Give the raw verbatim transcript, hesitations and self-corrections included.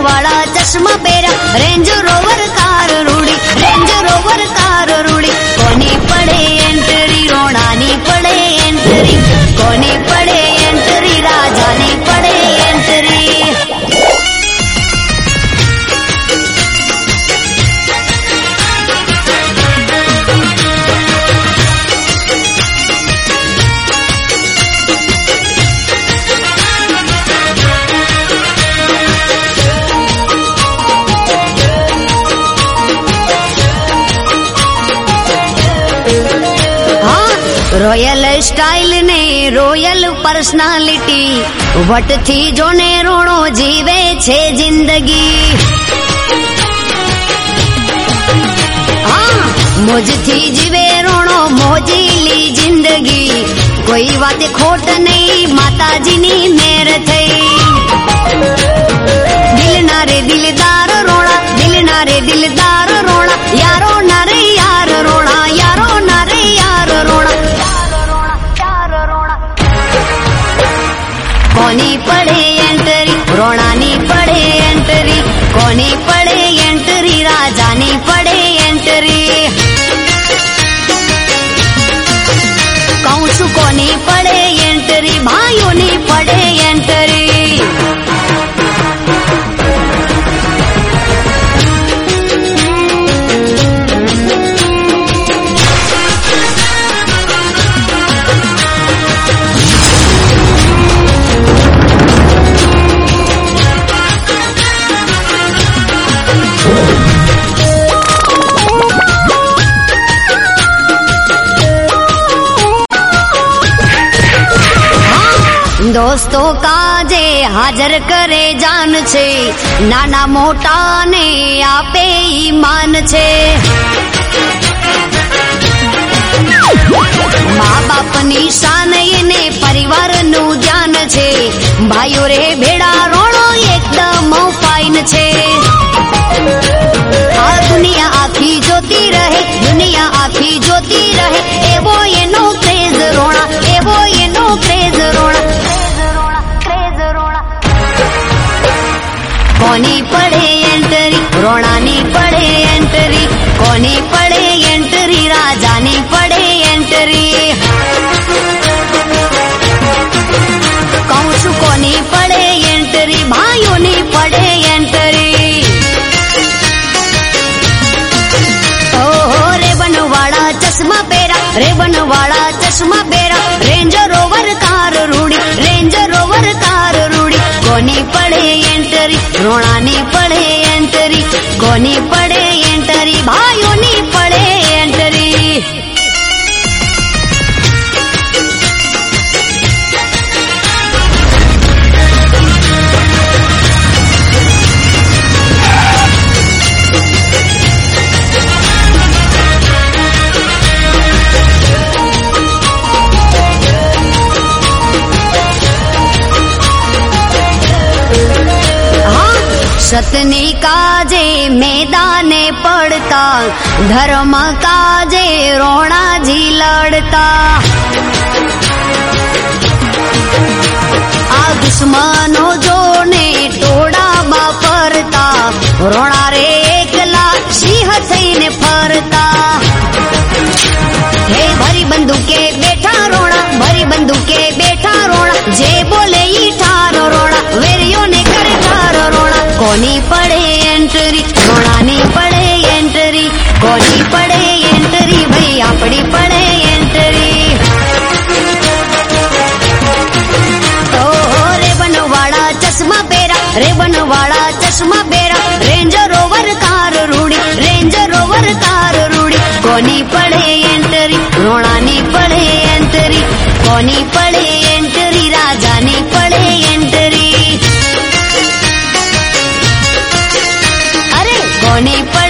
वाला चश्मा पेरा, रेंज रोवर कार रूड़ी, रेंज रोवर कार रूड़ी। कोनी पड़े एंट्री, रोणानी पड़े एंट्री, कोनी पड़े एंट्री, राजानी पड़े एंट्री। रॉयल स्टाइल ने रॉयल पर्सनालिटी, वट थी जो ने रोणो जीवे छे जिंदगी। हाँ मोज थी जीवे रोणो मोजीली जिंदगी, कोई बात खोट नहीं माता जी नी मेर थई। दिल नारे दिलदार रोणा, दिल नारे दिलदार रोणा, यारो नारे यार रोणा, यारो नारे यार रोणा। कोनी पड़े एंट्री, रोणानी पड़े एंट्री, कोनी पड़े एंट्री, राजानी पड़े एंट्री। कौसु कोनी पड़े एंट्री, भाइयों ने पड़े एंट्री। दोस्तों काजे हाजर करे जान छे, नाना मोटा ने आपे ईमान छे। माँ बाप नी शान ने परिवार नु ध्यान छे, भाइयों रे भेड़ा रोणो एकदम फाइन छे। आ दुनिया आखी जोती रहे, दुनिया आखी जोती रहे, एवो एनो क्रेज रोणा, एवो एनो क्रेज रोणा। कोनी पड़े एंट्री, रोणानी पड़े एंट्री, कोनी पड़े एंट्री, राजानी पड़े एंट्री। कौसु कोनी पड़े एंट्री, भाइयों ने पड़े एंट्री। ओहो रेबन वाला चश्मा पेरा, रेबन वाला चश्मा पेरा, रेंज रोवर कार रूड़ी, रेंज रोवर कार रूड़ी। कोनी पड़े एंट्री, रोणानी पड़े एंट्री, कोनी पड़े एंट्री, भाइयों ने पड़े एंट्री। सतनी काजे मैदाने पड़ता, धर्म काजे रोणा जी लड़ता। आ दुश्मनों जो ने टोड़ा बापरता, रोणा रे एकला सिंह थईने फरता। हे भरी बंदूके बैठा रोणा, भरी बंदूके बैठा रोणा, जे बोले ई ठार रोणा, वेरियों ने करे ठार रोणा। कोनी पड़े एंट्री, रोणानी पड़े एंट्री, कोनी पड़े एंट्री, भाई आपड़ी पड़े एंट्री। ओहो रेबन वाला चश्मा पेरा, रेबन वाला चश्मा पेरा, रेंज रोवर कार रूड़ी, रेंज रोवर कार रूड़ी। कोनी पड़े एंट्री, रोणानी पड़े एंट्री, कोनी पड़े एंट्री, राजानी पड़े एंट्री। कोनी